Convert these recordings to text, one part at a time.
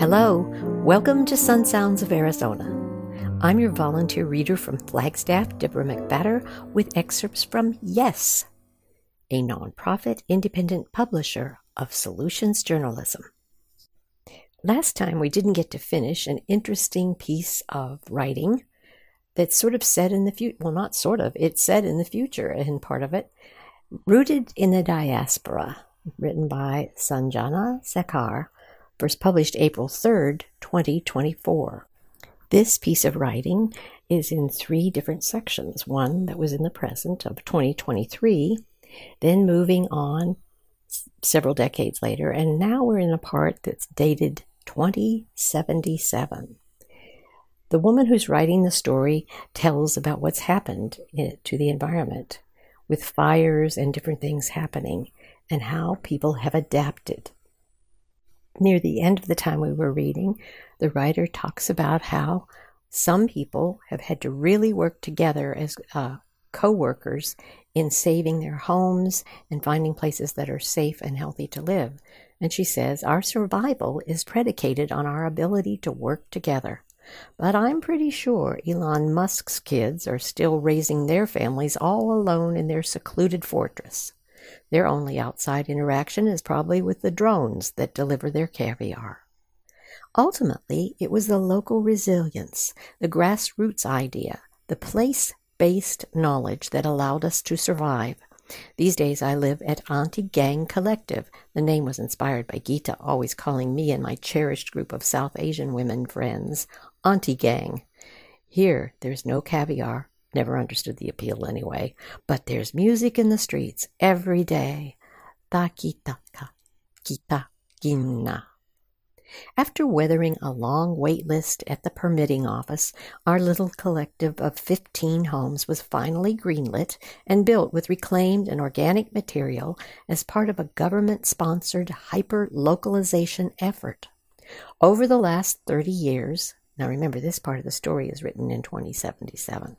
Hello, welcome to Sun Sounds of Arizona. I'm your volunteer reader from Flagstaff, Deborah McBatter, with excerpts from Yes, a nonprofit independent publisher of solutions journalism. Last time we didn't get to finish an interesting piece of writing that's sort of set in the future. Well, not sort of, it's set in the future in part of it. Rooted in the Diaspora, written by Sanjana Sekar, first published April 3rd, 2024. This piece of writing is in 3 different sections. One that was in the present of 2023, then moving on several decades later, and now we're in a part that's dated 2077. The woman who's writing the story tells about what's happened to the environment with fires and different things happening and how people have adapted. Near the end of the time we were reading, the writer talks about how some people have had to really work together as co-workers in saving their homes and finding places that are safe and healthy to live. And she says, our survival is predicated on our ability to work together. But I'm pretty sure Elon Musk's kids are still raising their families all alone in their secluded fortress. Their only outside interaction is probably with the drones that deliver their caviar. Ultimately, it was the local resilience, the grassroots idea, the place-based knowledge that allowed us to survive. These days I live at Auntie Gang Collective. The name was inspired by Geeta always calling me and my cherished group of South Asian women friends Auntie Gang. Here, there's no caviar. Never understood the appeal anyway. But there's music in the streets every day. Ta-ki-ta-ka, kita-ginna. After weathering a long wait list at the permitting office, our little collective of 15 homes was finally greenlit and built with reclaimed and organic material as part of a government-sponsored hyper-localization effort. Over the last 30 years, now remember this part of the story is written in 2077,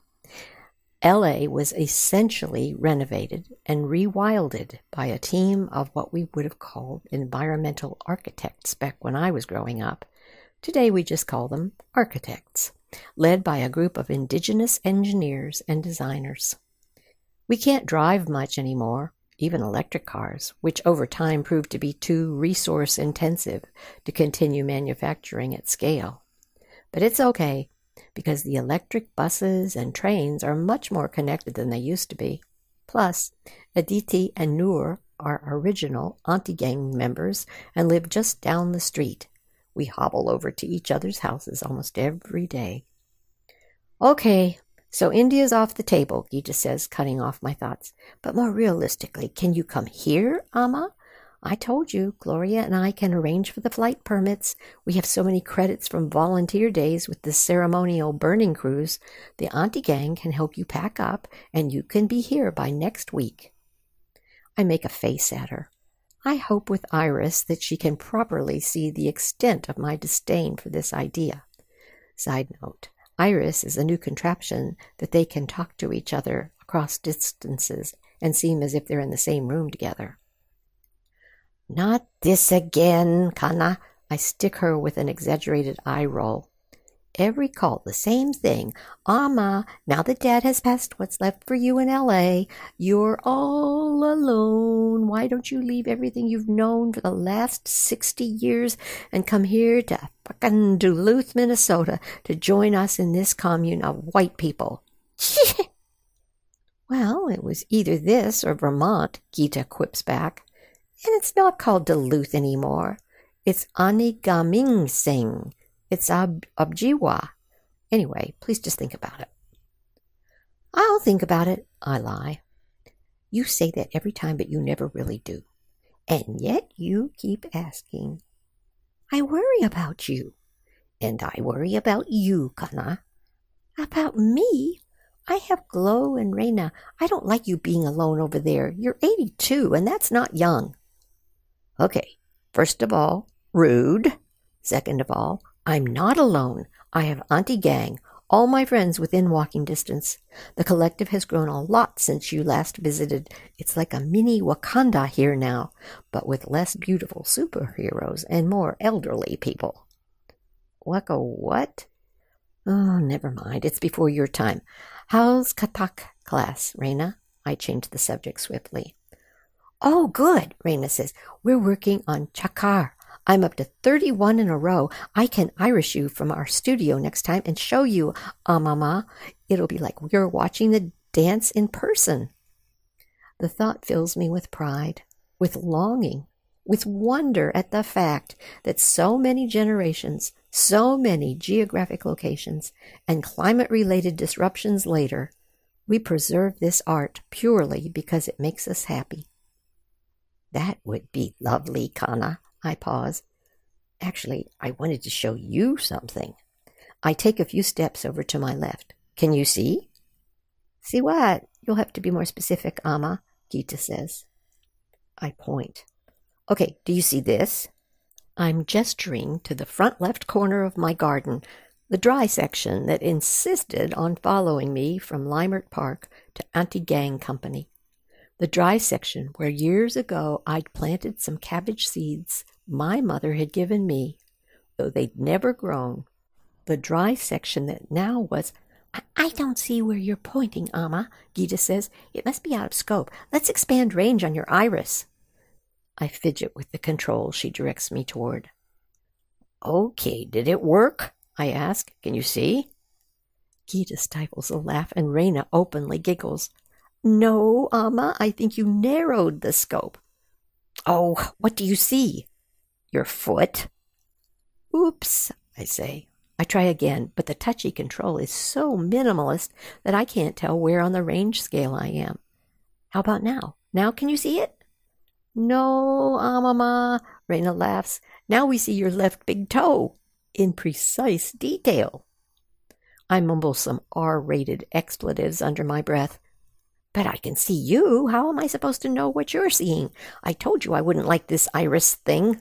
LA was essentially renovated and rewilded by a team of what we would have called environmental architects back when I was growing up. Today we just call them architects, led by a group of indigenous engineers and designers. We can't drive much anymore, even electric cars, which over time proved to be too resource intensive to continue manufacturing at scale. But it's okay, because the electric buses and trains are much more connected than they used to be. Plus, Aditi and Noor are original Auntie Gang members and live just down the street. We hobble over to each other's houses almost every day. Okay, so India's off the table, Geeta says, cutting off my thoughts. But more realistically, can you come here, Amma? I told you, Gloria and I can arrange for the flight permits. We have so many credits from volunteer days with the ceremonial burning crews. The Auntie Gang can help you pack up, and you can be here by next week. I make a face at her. I hope with Iris that she can properly see the extent of my disdain for this idea. Side note, Iris is a new contraption that they can talk to each other across distances and seem as if they're in the same room together. Not this again, Kana. I stick her with an exaggerated eye roll. Every call, the same thing. Amma, now that Dad has passed, what's left for you in L.A.? You're all alone. Why don't you leave everything you've known for the last 60 years and come here to fucking Duluth, Minnesota to join us in this commune of white people? Well, it was either this or Vermont, Geeta quips back. And it's not called Duluth anymore. It's Anigaming Singh. It's Abjiwa. Anyway, please just think about it. I'll think about it, I lie. You say that every time, but you never really do. And yet you keep asking. I worry about you. And I worry about you, Kana. About me? I have Glow and Reina. I don't like you being alone over there. You're 82, and that's not young. Okay, first of all, rude. Second of all, I'm not alone. I have Auntie Gang, all my friends within walking distance. The collective has grown a lot since you last visited. It's like a mini Wakanda here now, but with less beautiful superheroes and more elderly people. Waka what? Oh, never mind. It's before your time. How's Katak class, Reina? I changed the subject swiftly. Oh, good, Reina says. We're working on Chakar. I'm up to 31 in a row. I can Irish you from our studio next time and show you, Mama. It'll be like we're watching the dance in person. The thought fills me with pride, with longing, with wonder at the fact that so many generations, so many geographic locations, and climate-related disruptions later, we preserve this art purely because it makes us happy. That would be lovely, Kana. I pause. Actually, I wanted to show you something. I take a few steps over to my left. Can you see? See what? You'll have to be more specific, Amma, Gita says. I point. Okay, do you see this? I'm gesturing to the front left corner of my garden, the dry section that insisted on following me from Limerick Park to Auntie Gang Company. The dry section where years ago I'd planted some cabbage seeds my mother had given me, though they'd never grown. The dry section that now was... I don't see where you're pointing, Amma, Gita says. It must be out of scope. Let's expand range on your iris. I fidget with the control she directs me toward. Okay, did it work? I ask. Can you see? Gita stifles a laugh and Reina openly giggles. No, Amma, I think you narrowed the scope. Oh, what do you see? Your foot? Oops, I say. I try again, but the touchy control is so minimalist that I can't tell where on the range scale I am. How about now? Now can you see it? No, Mama, Reina laughs. Now we see your left big toe, in precise detail. I mumble some R-rated expletives under my breath. But I can see you. How am I supposed to know what you're seeing? I told you I wouldn't like this iris thing.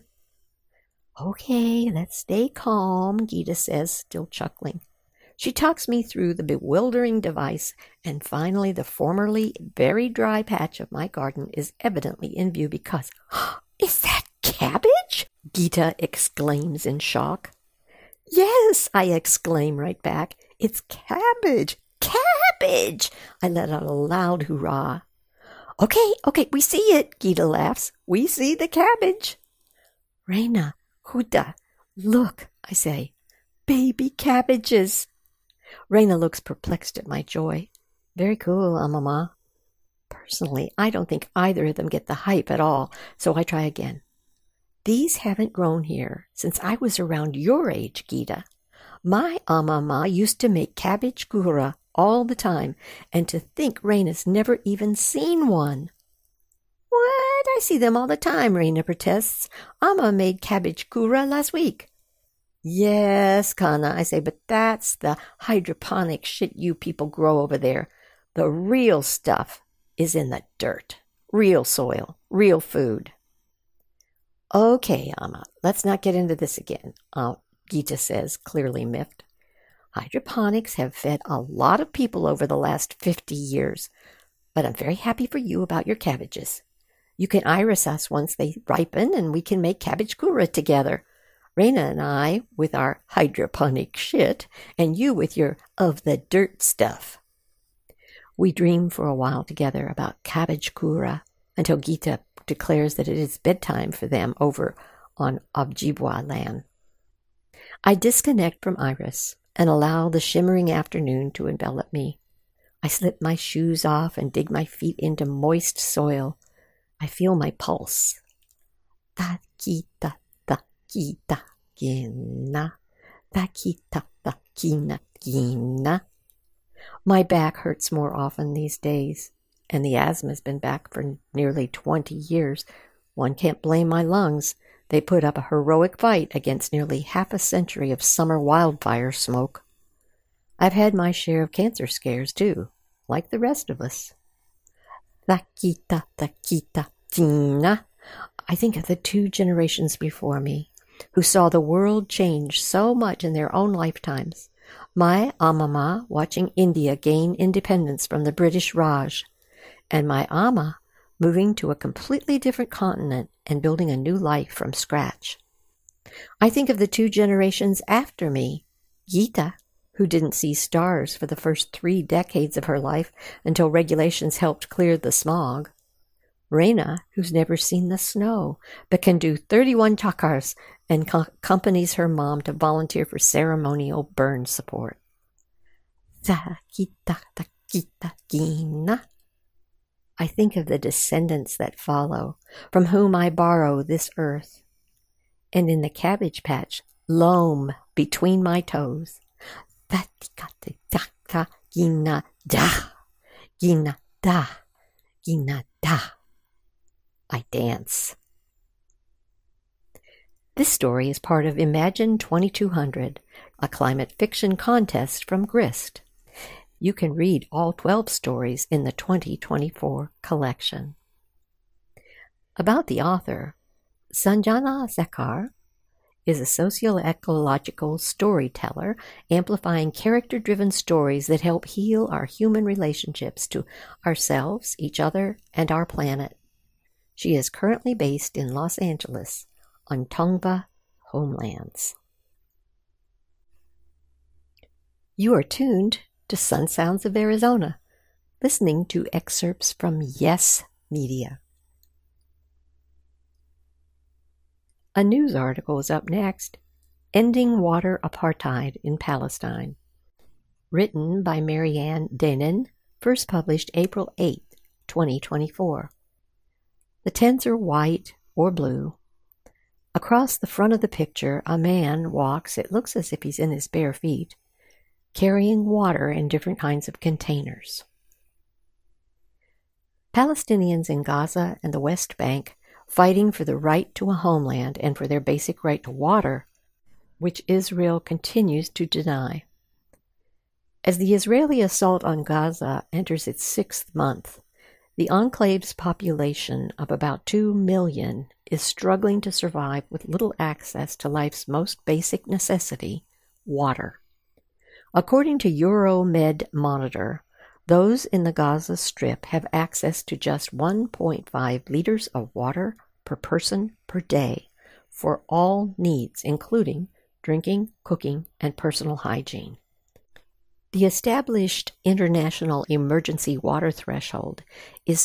Okay, let's stay calm, Gita says, still chuckling. She talks me through the bewildering device, and finally the formerly very dry patch of my garden is evidently in view because... Is that cabbage? Gita exclaims in shock. Yes, I exclaim right back. It's cabbage. Cabbage! I let out a loud hurrah. Okay, we see it, Gita laughs. We see the cabbage. Reina, Huda, look, I say. Baby cabbages. Reina looks perplexed at my joy. Very cool, Mama. Personally, I don't think either of them get the hype at all, so I try again. These haven't grown here since I was around your age, Gita. My Mama used to make cabbage kura all the time, and to think Reina's never even seen one. What? I see them all the time, Reina protests. Amma made cabbage kura last week. Yes, Kana, I say, but that's the hydroponic shit you people grow over there. The real stuff is in the dirt. Real soil. Real food. Okay, Amma, let's not get into this again, Gita says, clearly miffed. Hydroponics have fed a lot of people over the last 50 years, but I'm very happy for you about your cabbages. You can iris us once they ripen, and we can make cabbage kura together. Reina and I with our hydroponic shit, and you with your of the dirt stuff. We dream for a while together about cabbage kura until Gita declares that it is bedtime for them over on Ojibwa land. I disconnect from Iris and allow the shimmering afternoon to envelop me. I slip my shoes off and dig my feet into moist soil. I feel my pulse. Ta-kita, ta-kita, gina. Ta-kita, ta-kina, gina. My back hurts more often these days, and the asthma's been back for nearly 20 years. One can't blame my lungs. They put up a heroic fight against nearly half a century of summer wildfire smoke. I've had my share of cancer scares, too, like the rest of us. Takita, takita, tina. I think of the 2 generations before me, who saw the world change so much in their own lifetimes. My Amma watching India gain independence from the British Raj, and my Amma moving to a completely different continent and building a new life from scratch. I think of the 2 generations after me, Gita, who didn't see stars for the first 3 decades of her life until regulations helped clear the smog. Reina, who's never seen the snow, but can do 31 chakras and accompanies her mom to volunteer for ceremonial burn support. I think of the descendants that follow, from whom I borrow this earth. And in the cabbage patch, loam between my toes. I dance. This story is part of Imagine 2200, a climate fiction contest from Grist. You can read all 12 stories in the 2024 collection. About the author, Sanjana Sekar is a socio-ecological storyteller amplifying character-driven stories that help heal our human relationships to ourselves, each other, and our planet. She is currently based in Los Angeles on Tongva homelands. You are tuned to Sun Sounds of Arizona, listening to excerpts from Yes Media. A news article is up next, Ending Water Apartheid in Palestine, written by Marianne Denin, first published April 8, 2024. The tents are white or blue. Across the front of the picture, a man walks, it looks as if he's in his bare feet, carrying water in different kinds of containers. Palestinians in Gaza and the West Bank fighting for the right to a homeland and for their basic right to water, which Israel continues to deny. As the Israeli assault on Gaza enters its 6th month, the enclave's population of about 2 million is struggling to survive with little access to life's most basic necessity, water. According to Euromed Monitor, those in the Gaza Strip have access to just 1.5 liters of water per person per day for all needs, including drinking, cooking, and personal hygiene. The established international emergency water threshold is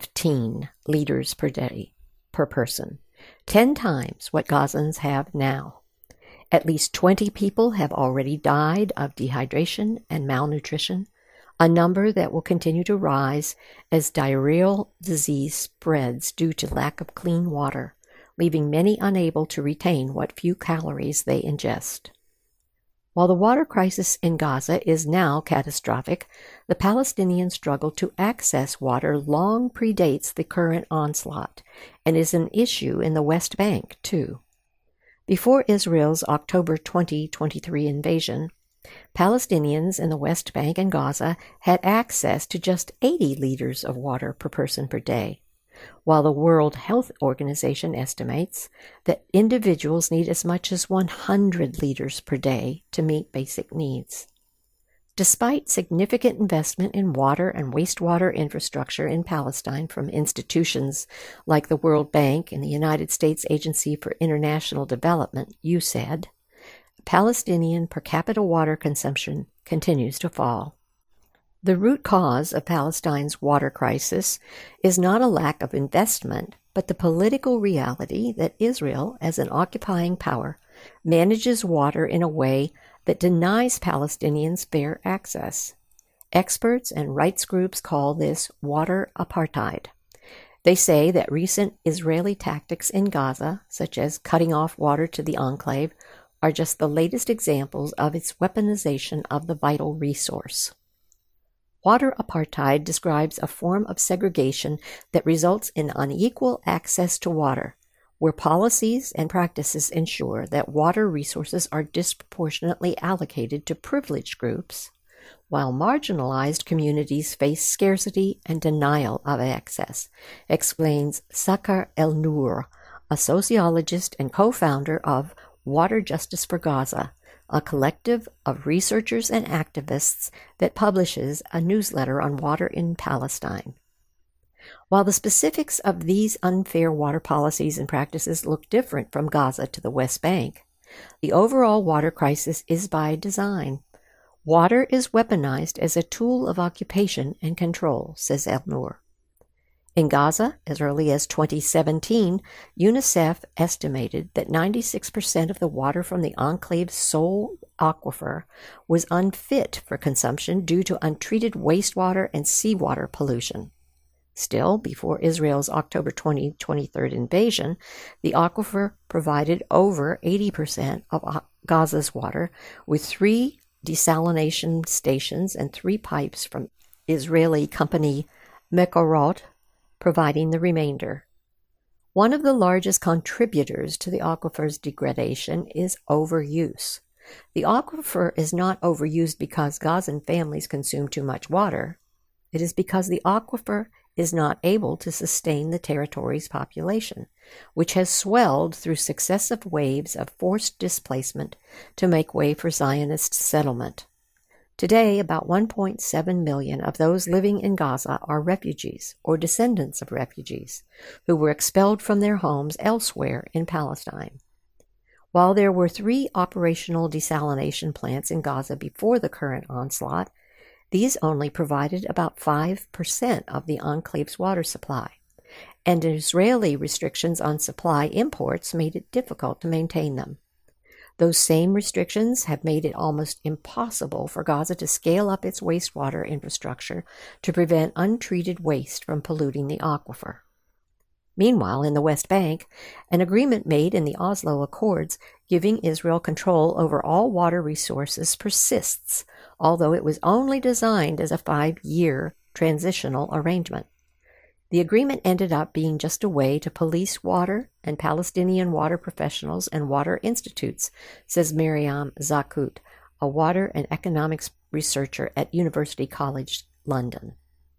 15 liters per day per person, 10 times what Gazans have now. At least 20 people have already died of dehydration and malnutrition, a number that will continue to rise as diarrheal disease spreads due to lack of clean water, leaving many unable to retain what few calories they ingest. While the water crisis in Gaza is now catastrophic, the Palestinian struggle to access water long predates the current onslaught and is an issue in the West Bank, too. Before Israel's October 2023 invasion, Palestinians in the West Bank and Gaza had access to just 80 liters of water per person per day, while the World Health Organization estimates that individuals need as much as 100 liters per day to meet basic needs. Despite significant investment in water and wastewater infrastructure in Palestine from institutions like the World Bank and the United States Agency for International Development, USAID, Palestinian per capita water consumption continues to fall. The root cause of Palestine's water crisis is not a lack of investment, but the political reality that Israel, as an occupying power, manages water in a way that denies Palestinians fair access. Experts and rights groups call this water apartheid. They say that recent Israeli tactics in Gaza, such as cutting off water to the enclave, are just the latest examples of its weaponization of the vital resource. Water apartheid describes a form of segregation that results in unequal access to water, where policies and practices ensure that water resources are disproportionately allocated to privileged groups, while marginalized communities face scarcity and denial of access, explains Sakar El-Noor, a sociologist and co-founder of Water Justice for Gaza, a collective of researchers and activists that publishes a newsletter on water in Palestine. While the specifics of these unfair water policies and practices look different from Gaza to the West Bank, the overall water crisis is by design. Water is weaponized as a tool of occupation and control, says El-Noor. In Gaza, as early as 2017, UNICEF estimated that 96% of the water from the enclave's sole aquifer was unfit for consumption due to untreated wastewater and seawater pollution. Still, before Israel's October 2023 invasion, the aquifer provided over 80% of Gaza's water, with 3 desalination stations and 3 pipes from Israeli company Mekorot providing the remainder. One of the largest contributors to the aquifer's degradation is overuse. The aquifer is not overused because Gazan families consume too much water. It is because the aquifer is not able to sustain the territory's population, which has swelled through successive waves of forced displacement to make way for Zionist settlement. Today, about 1.7 million of those living in Gaza are refugees or descendants of refugees who were expelled from their homes elsewhere in Palestine. While there were 3 operational desalination plants in Gaza before the current onslaught, these only provided about 5% of the enclave's water supply, and Israeli restrictions on supply imports made it difficult to maintain them. Those same restrictions have made it almost impossible for Gaza to scale up its wastewater infrastructure to prevent untreated waste from polluting the aquifer. Meanwhile, in the West Bank, an agreement made in the Oslo Accords giving Israel control over all water resources persists, although it was only designed as a 5-year transitional arrangement. The agreement ended up being just a way to police water and Palestinian water professionals and water institutes, says Miriam Zakut, a water and economics researcher at University College London.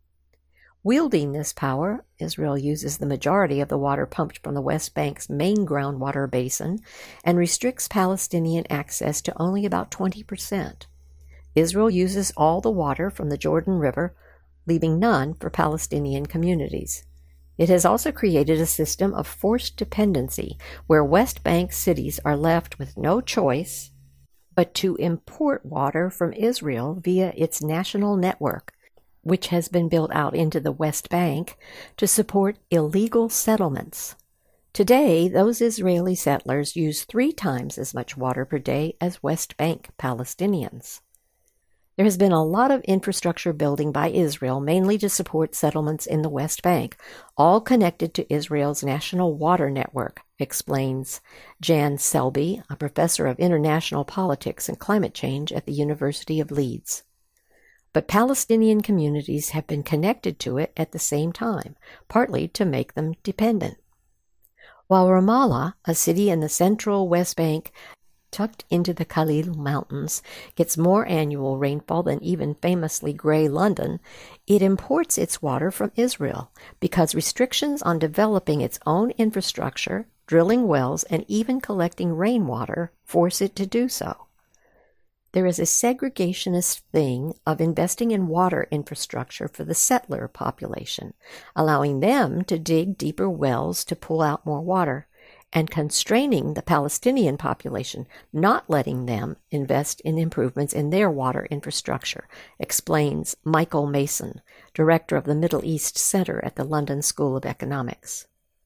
Wielding this power, Israel uses the majority of the water pumped from the West Bank's main groundwater basin and restricts Palestinian access to only about 20%. Israel uses all the water from the Jordan River, leaving none for Palestinian communities. It has also created a system of forced dependency where West Bank cities are left with no choice but to import water from Israel via its national network, which has been built out into the West Bank to support illegal settlements. Today, those Israeli settlers use 3 times as much water per day as West Bank Palestinians. There has been a lot of infrastructure building by Israel, mainly to support settlements in the West Bank, all connected to Israel's national water network, explains Jan Selby, a professor of international politics and climate change at the University of Leeds. But Palestinian communities have been connected to it at the same time, partly to make them dependent. While Ramallah, a city in the central West Bank, tucked into the Khalil Mountains, gets more annual rainfall than even famously gray London, it imports its water from Israel because restrictions on developing its own infrastructure, drilling wells, and even collecting rainwater force it to do so. There is a segregationist thing of investing in water infrastructure for the settler population, allowing them to dig deeper wells to pull out more water, and constraining the Palestinian population, not letting them invest in improvements in their water infrastructure, explains Michael Mason, director of the Middle East Center at the London School of Economics.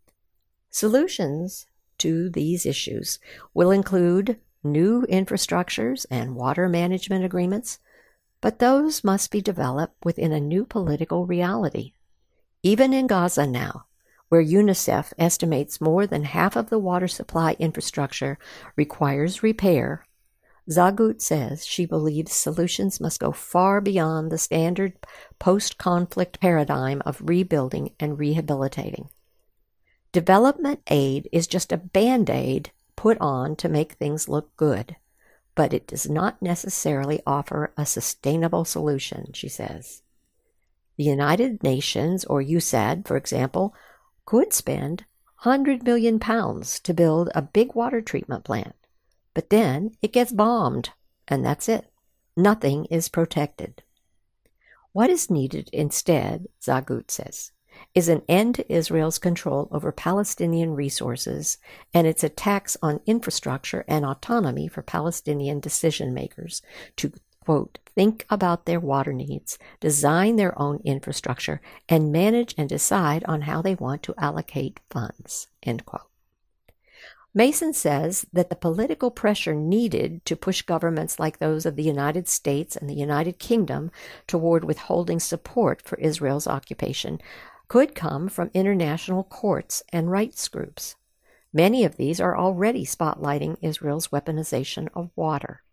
Solutions to these issues will include new infrastructures and water management agreements, but those must be developed within a new political reality. Even in Gaza now, where UNICEF estimates more than half of the water supply infrastructure requires repair, Zagut says she believes solutions must go far beyond the standard post-conflict paradigm of rebuilding and rehabilitating. Development aid is just a band-aid put on to make things look good, but it does not necessarily offer a sustainable solution, she says. The United Nations, or USAID, for example, could spend £100 million to build a big water treatment plant, but then it gets bombed, and that's it. Nothing is protected. What is needed instead, Zagut says, is an end to Israel's control over Palestinian resources and its attacks on infrastructure and autonomy for Palestinian decision-makers to, quote, think about their water needs, design their own infrastructure, and manage and decide on how they want to allocate funds, end quote. Mason says that the political pressure needed to push governments like those of the United States and the United Kingdom toward withholding support for Israel's occupation could come from international courts and rights groups. Many of these are already spotlighting Israel's weaponization of water.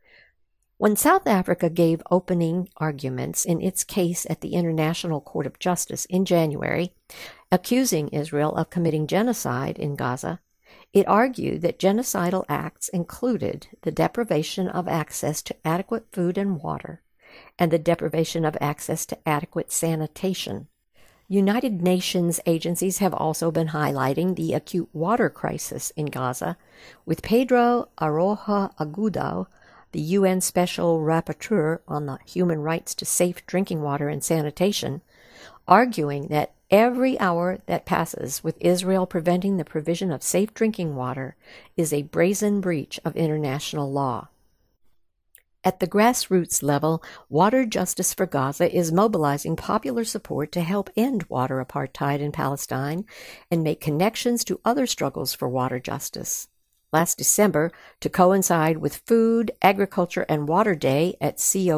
When South Africa gave opening arguments in its case at the International Court of Justice in January, accusing Israel of committing genocide in Gaza, it argued that genocidal acts included the deprivation of access to adequate food and water, and the deprivation of access to adequate sanitation. United Nations agencies have also been highlighting the acute water crisis in Gaza, with Pedro Arocha Agudo, the UN Special Rapporteur on the human rights to safe drinking water and sanitation, arguing that every hour that passes with Israel preventing the provision of safe drinking water is a brazen breach of international law. At the grassroots level, Water Justice for Gaza is mobilizing popular support to help end water apartheid in Palestine and make connections to other struggles for water justice. Last December, to coincide with Food, Agriculture, and Water Day at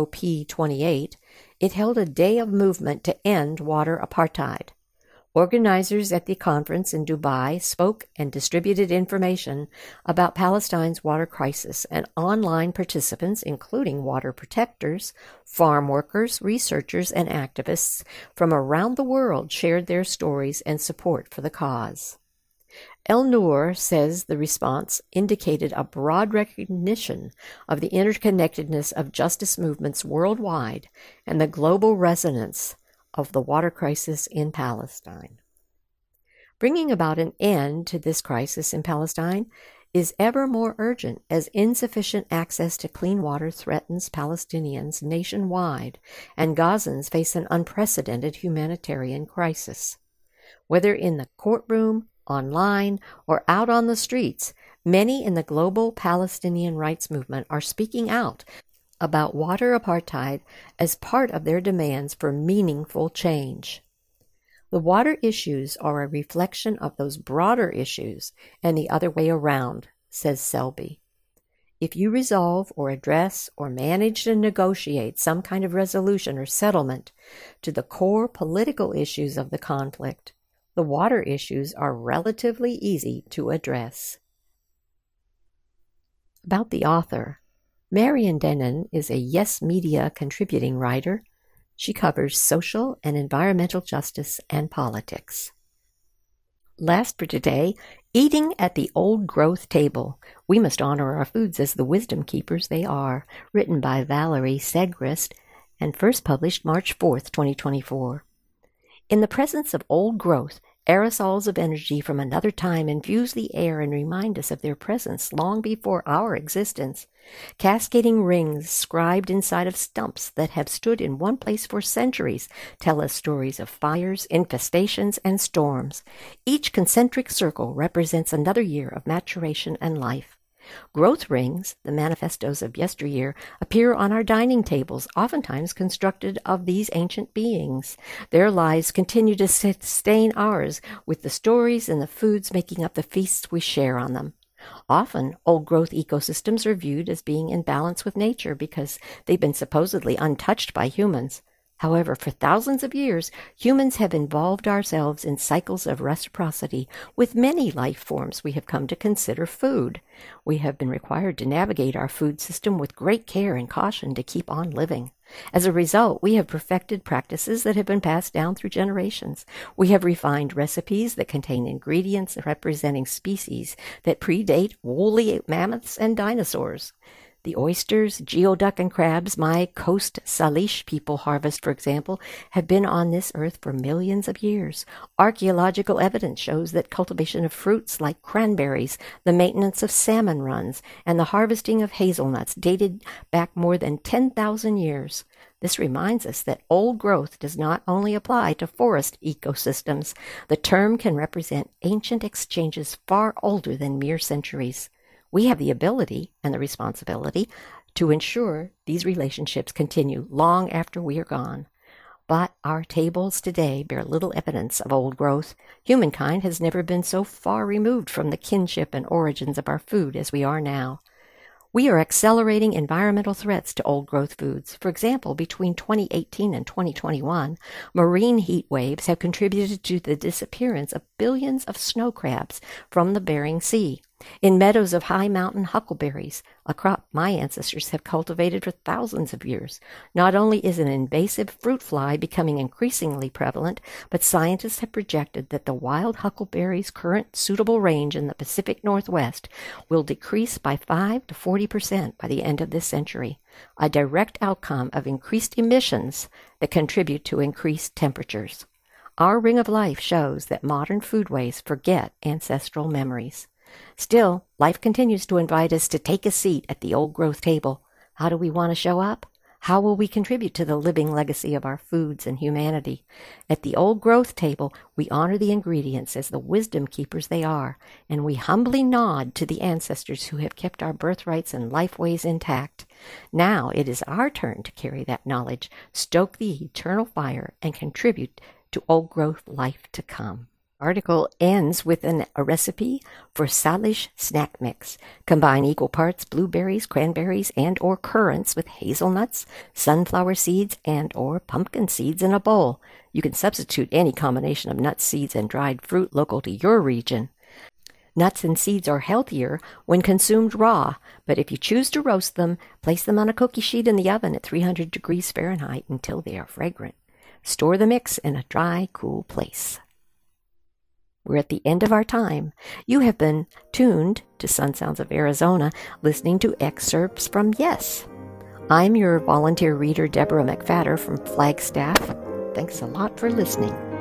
COP28, it held a day of movement to end water apartheid. Organizers at the conference in Dubai spoke and distributed information about Palestine's water crisis, and online participants, including water protectors, farm workers, researchers, and activists from around the world, shared their stories and support for the cause. El Noor says the response indicated a broad recognition of the interconnectedness of justice movements worldwide and the global resonance of the water crisis in Palestine. Bringing about an end to this crisis in Palestine is ever more urgent as insufficient access to clean water threatens Palestinians nationwide, and Gazans face an unprecedented humanitarian crisis. Whether in the courtroom, online, or out on the streets, many in the global Palestinian rights movement are speaking out about water apartheid as part of their demands for meaningful change. The water issues are a reflection of those broader issues and the other way around, says Selby. If you resolve or address or manage to negotiate some kind of resolution or settlement to the core political issues of the conflict, the water issues are relatively easy to address. About the author, Marion Denon is a Yes Media contributing writer. She covers social and environmental justice and politics. Last for today, Eating at the Old Growth Table. We must honor our foods as the wisdom keepers they are, written by Valerie Segrist and first published March 4th, 2024. In the presence of old growth, aerosols of energy from another time infuse the air and remind us of their presence long before our existence. Cascading rings scribed inside of stumps that have stood in one place for centuries tell us stories of fires, infestations, and storms. Each concentric circle represents another year of maturation and life. Growth rings, the manifestos of yesteryear, appear on our dining tables, oftentimes constructed of these ancient beings. Their lives continue to sustain ours with the stories and the foods making up the feasts we share on them. Often, old-growth ecosystems are viewed as being in balance with nature because they've been supposedly untouched by humans. However, for thousands of years, humans have involved ourselves in cycles of reciprocity with many life forms we have come to consider food. We have been required to navigate our food system with great care and caution to keep on living. As a result, we have perfected practices that have been passed down through generations. We have refined recipes that contain ingredients representing species that predate woolly mammoths and dinosaurs. The oysters, geoduck, and crabs my Coast Salish people harvest, for example, have been on this earth for millions of years. Archaeological evidence shows that cultivation of fruits like cranberries, the maintenance of salmon runs, and the harvesting of hazelnuts dated back more than 10,000 years. This reminds us that old growth does not only apply to forest ecosystems. The term can represent ancient exchanges far older than mere centuries. We have the ability and the responsibility to ensure these relationships continue long after we are gone. But our tables today bear little evidence of old growth. Humankind has never been so far removed from the kinship and origins of our food as we are now. We are accelerating environmental threats to old-growth foods. For example, between 2018 and 2021, marine heat waves have contributed to the disappearance of billions of snow crabs from the Bering Sea. In meadows of high mountain huckleberries, a crop my ancestors have cultivated for thousands of years, not only is an invasive fruit fly becoming increasingly prevalent, but scientists have projected that the wild huckleberry's current suitable range in the Pacific Northwest will decrease by 5 to 40% by the end of this century, a direct outcome of increased emissions that contribute to increased temperatures. Our Ring of Life shows that modern foodways forget ancestral memories. Still, life continues to invite us to take a seat at the old growth table. How do we want to show up? How will we contribute to the living legacy of our foods and humanity? At the old growth table, we honor the ingredients as the wisdom keepers they are, and we humbly nod to the ancestors who have kept our birthrights and lifeways intact. Now it is our turn to carry that knowledge, stoke the eternal fire, and contribute to old growth life to come. Article ends with a recipe for Salish snack mix. Combine equal parts blueberries, cranberries, and or currants with hazelnuts, sunflower seeds, and or pumpkin seeds in a bowl. You can substitute any combination of nuts, seeds, and dried fruit local to your region. Nuts and seeds are healthier when consumed raw, but if you choose to roast them, place them on a cookie sheet in the oven at 300 degrees Fahrenheit until they are fragrant. Store the mix in a dry, cool place. We're at the end of our time. You have been tuned to Sun Sounds of Arizona, listening to excerpts from Yes. I'm your volunteer reader, Deborah McFadder from Flagstaff. Thanks a lot for listening.